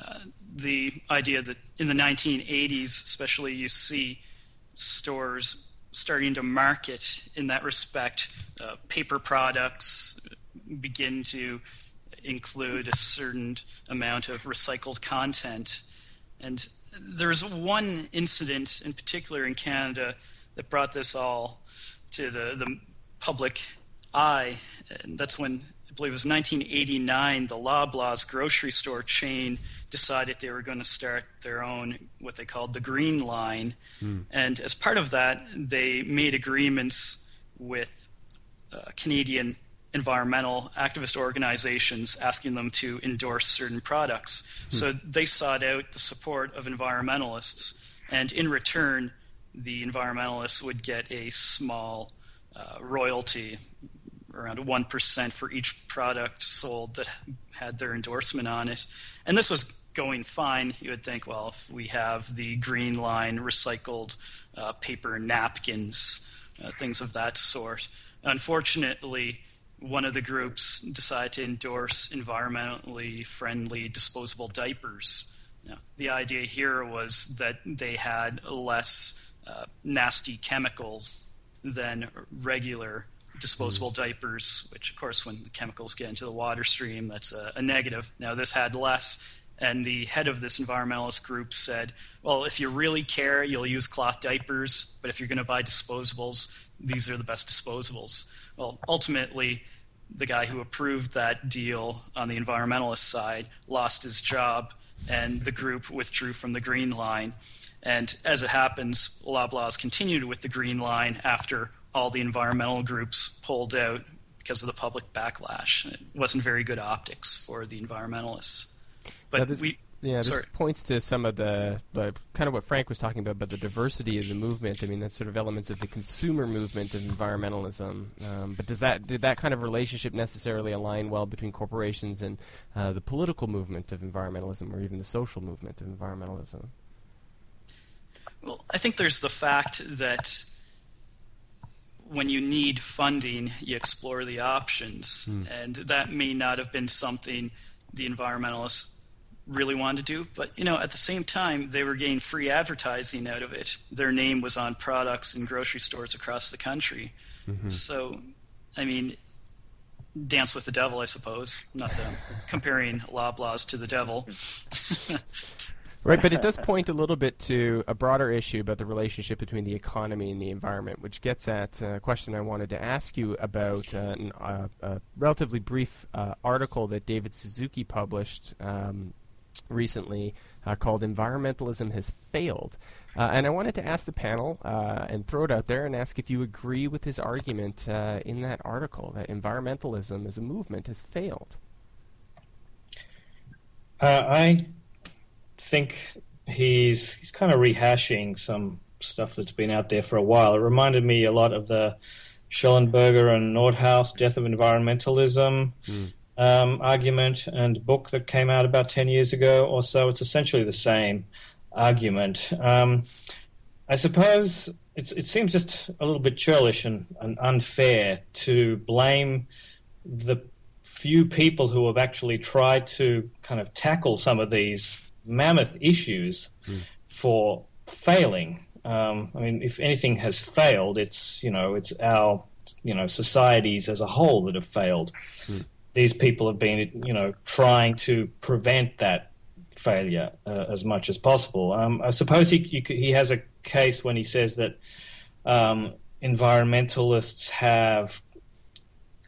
The idea that in the 1980s, especially, you see stores starting to market in that respect. Paper products begin to include a certain amount of recycled content. And there's one incident in particular in Canada that brought this all to the public eye, and that's when, I believe it was 1989, the Loblaws grocery store chain decided they were going to start their own, what they called the Green Line. And as part of that, they made agreements with Canadian environmental activist organizations asking them to endorse certain products. So they sought out the support of environmentalists, and in return, the environmentalists would get a small royalty, around 1% for each product sold that had their endorsement on it. And this was going fine. You would think, well, if we have the Green Line recycled paper napkins, things of that sort. Unfortunately, one of the groups decided to endorse environmentally friendly disposable diapers. The idea here was that they had less nasty chemicals than regular disposable diapers, which, of course, when the chemicals get into the water stream, that's a negative. Now, this had less, and the head of this environmentalist group said, well, if you really care, you'll use cloth diapers, but if you're going to buy disposables, these are the best disposables. Well, ultimately, the guy who approved that deal on the environmentalist side lost his job, and the group withdrew from the Green Line. And as it happens, Loblaws continued with the Green Line after all the environmental groups pulled out because of the public backlash. It wasn't very good optics for the environmentalists. But this points to some of the kind of what Frank was talking about the diversity of the movement. I mean, that's sort of elements of the consumer movement of environmentalism. But did that kind of relationship necessarily align well between corporations and the political movement of environmentalism, or even the social movement of environmentalism? Well, I think there's the fact that when you need funding, you explore the options. And that may not have been something the environmentalists really wanted to do, but at the same time, they were getting free advertising out of it. Their name was on products in grocery stores across the country. So, I mean, dance with the devil, I suppose. Not comparing Loblaws to the devil. Right, but it does point a little bit to a broader issue about the relationship between the economy and the environment, which gets at a question I wanted to ask you about a relatively brief article that David Suzuki published recently called "Environmentalism Has Failed." And I wanted to ask the panel and throw it out there and ask if you agree with his argument in that article, that environmentalism as a movement has failed. I think he's kind of rehashing some stuff that's been out there for a while. It reminded me a lot of the Schellenberger and Nordhaus Death of Environmentalism argument and book that came out about 10 years ago or so. It's essentially the same argument. I suppose it seems just a little bit churlish and unfair to blame the few people who have actually tried to kind of tackle some of these mammoth issues for failing. I mean, if anything has failed, it's our societies as a whole that have failed. These people have been trying to prevent that failure as much as possible. I suppose he has a case when he says that environmentalists have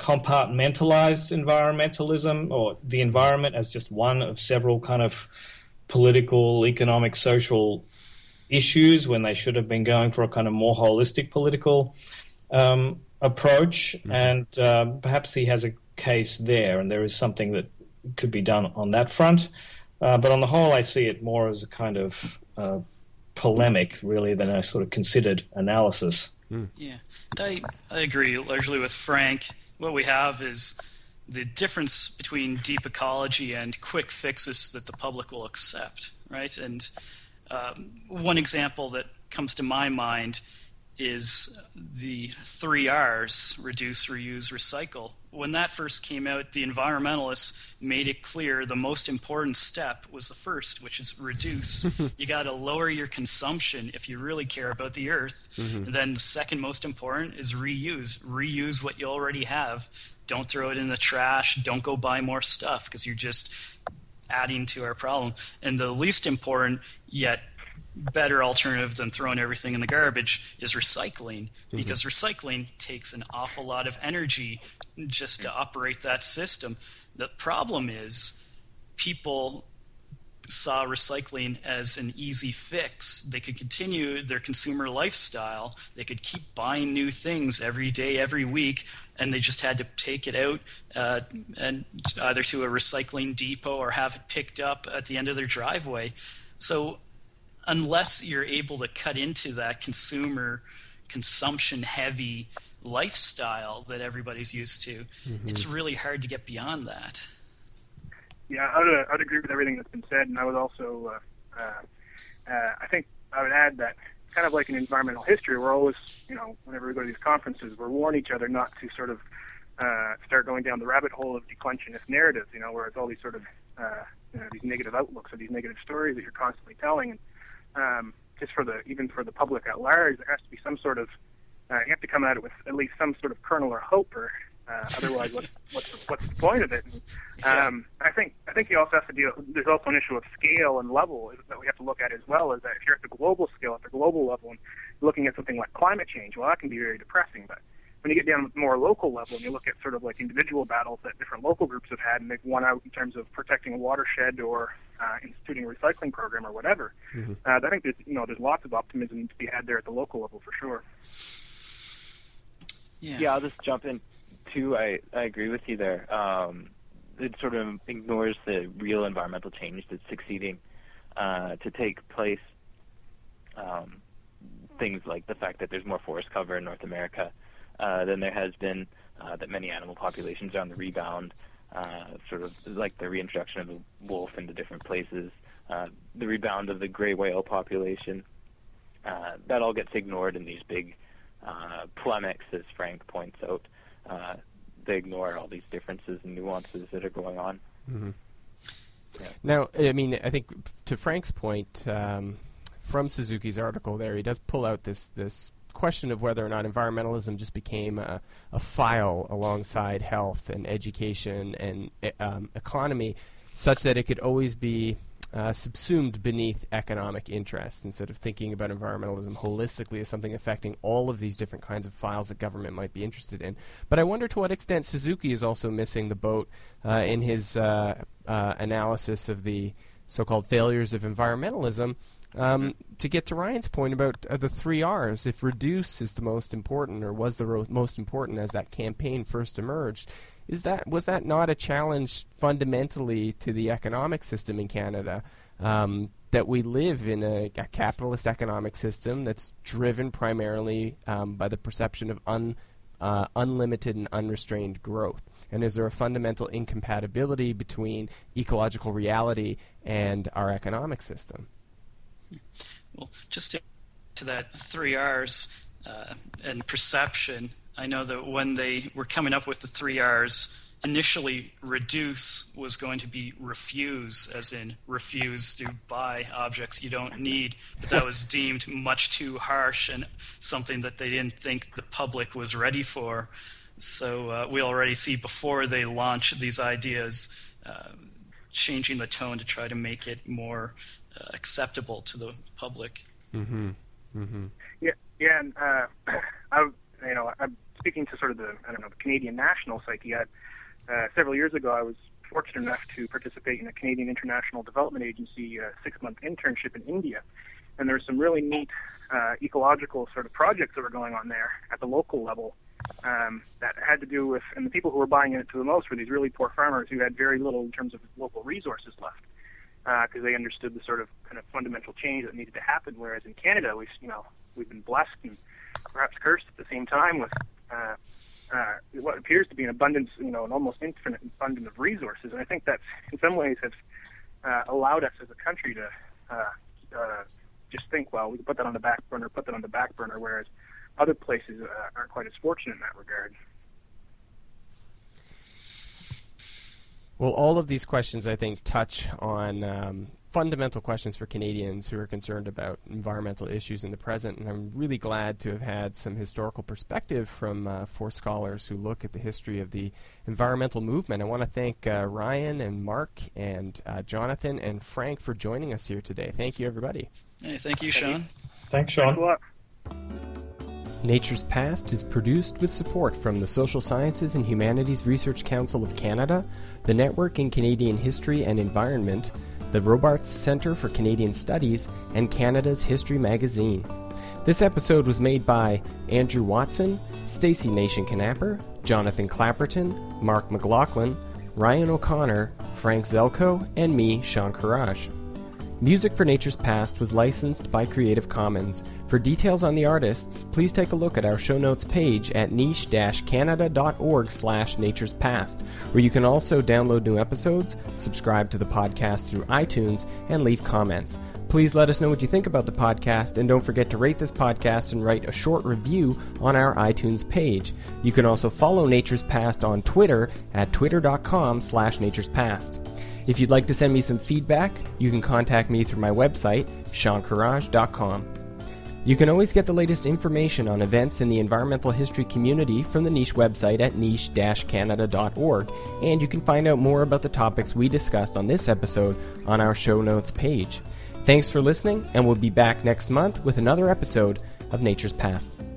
compartmentalized environmentalism, or the environment as just one of several kind of political, economic, social issues, when they should have been going for a kind of more holistic political approach. And perhaps he has a case there, and there is something that could be done on that front. But on the whole, I see it more as a kind of polemic, really, than a sort of considered analysis. Yeah, I agree largely with Frank. What we have is the difference between deep ecology and quick fixes that the public will accept, right? And one example that comes to my mind is the 3 R's: reduce, reuse, recycle. When that first came out, the environmentalists made it clear the most important step was the first, which is reduce. You got to lower your consumption if you really care about the earth. And then the second most important is reuse. Reuse what you already have. Don't throw it in the trash. Don't go buy more stuff, because you're just adding to our problem. And the least important, yet better alternative than throwing everything in the garbage, is recycling, because recycling takes an awful lot of energy just to operate that system. The problem is people saw recycling as an easy fix. They could continue their consumer lifestyle. They could keep buying new things every day, every week, and they just had to take it out and either to a recycling depot or have it picked up at the end of their driveway. So unless you're able to cut into that consumption-heavy lifestyle that everybody's used to, it's really hard to get beyond that. Yeah, I'd agree with everything that's been said, and I would also, I think I would add that kind of like in environmental history, we're always, whenever we go to these conferences, we're warning each other not to sort of start going down the rabbit hole of declensionist narratives, where it's all these sort of these negative outlooks or these negative stories that you're constantly telling. And just even for the public at large, there has to be some sort of you have to come at it with at least some sort of kernel or hope, or otherwise, what's the point of it? And, I think you also have to deal. There's also an issue of scale and level that we have to look at as well. Is that if you're at the global scale, at the global level, and looking at something like climate change, well, that can be very depressing. But when you get down to the more local level, and you look at sort of like individual battles that different local groups have had, and they've won out in terms of protecting a watershed or instituting a recycling program or whatever, I think there's lots of optimism to be had there at the local level for sure. Yeah, I'll just jump in too. I agree with you there. It sort of ignores the real environmental change that's succeeding to take place. Things like the fact that there's more forest cover in North America than there has been, that many animal populations are on the rebound, sort of like the reintroduction of the wolf into different places, the rebound of the gray whale population. That all gets ignored in these big polemics, as Frank points out. They ignore all these differences and nuances that are going on. Yeah. Now, I mean, I think to Frank's point, from Suzuki's article there, he does pull out this question of whether or not environmentalism just became a file alongside health and education and economy, such that it could always be subsumed beneath economic interests, instead of thinking about environmentalism holistically as something affecting all of these different kinds of files that government might be interested in. But I wonder to what extent Suzuki is also missing the boat in his analysis of the so-called failures of environmentalism. To get to Ryan's point about the 3 R's, if reduce is the most important, or was the most important as that campaign first emerged, was that not a challenge fundamentally to the economic system in Canada? That we live in a capitalist economic system that's driven primarily by the perception of unlimited and unrestrained growth. And is there a fundamental incompatibility between ecological reality and our economic system? Well, just to that 3 R's and perception, I know that when they were coming up with the 3 R's, initially reduce was going to be refuse, as in refuse to buy objects you don't need, but that was deemed much too harsh and something that they didn't think the public was ready for. So we already see before they launch these ideas, changing the tone to try to make it more acceptable to the public. Yeah, and I speaking to sort of the Canadian national psyche, several years ago I was fortunate enough to participate in a Canadian International Development Agency 6-month internship in India. And there were some really neat ecological sort of projects that were going on there at the local level that had to do with, and the people who were buying into the most were these really poor farmers who had very little in terms of local resources left, because they understood the sort of kind of fundamental change that needed to happen. Whereas in Canada, we've been blessed and perhaps cursed at the same time with what appears to be an abundance, an almost infinite abundance of resources. And I think that's in some ways has allowed us as a country to just think, well, we can put that on the back burner, whereas other places aren't quite as fortunate in that regard. Well, all of these questions, I think, touch on fundamental questions for Canadians who are concerned about environmental issues in the present, and I'm really glad to have had some historical perspective from 4 scholars who look at the history of the environmental movement. I want to thank Ryan and Mark and Jonathan and Frank for joining us here today. Thank you, everybody. Hey, thank you, Sean. Thanks, Sean. Thanks a lot. Nature's Past is produced with support from the Social Sciences and Humanities Research Council of Canada, the Network in Canadian History and Environment, the Robarts Centre for Canadian Studies, and Canada's History Magazine. This episode was made by Andrew Watson, Stacey Nation-Knapper, Jonathan Clapperton, Mark McLaughlin, Ryan O'Connor, Frank Zelko, and me, Sean Courage. Music for Nature's Past was licensed by Creative Commons. For details on the artists, please take a look at our show notes page at niche-canada.org/naturespast, where you can also download new episodes, subscribe to the podcast through iTunes, and leave comments. Please let us know what you think about the podcast, and don't forget to rate this podcast and write a short review on our iTunes page. You can also follow Nature's Past on Twitter at twitter.com/naturespast. If you'd like to send me some feedback, you can contact me through my website, seancourage.com. You can always get the latest information on events in the environmental history community from the Niche website at niche-canada.org, and you can find out more about the topics we discussed on this episode on our show notes page. Thanks for listening, and we'll be back next month with another episode of Nature's Past.